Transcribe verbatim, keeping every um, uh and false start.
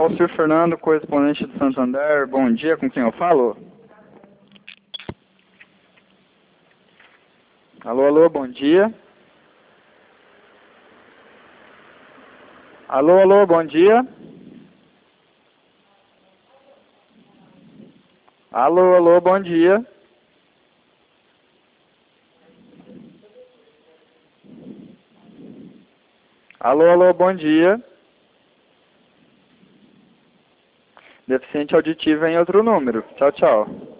Alcir Fernando, correspondente do Santander. Bom dia, com quem eu falo? Alô, alô, bom dia. Alô, alô, bom dia. Alô, alô, bom dia. Alô, alô, bom dia. Deficiente auditivo em outro número. Tchau, tchau.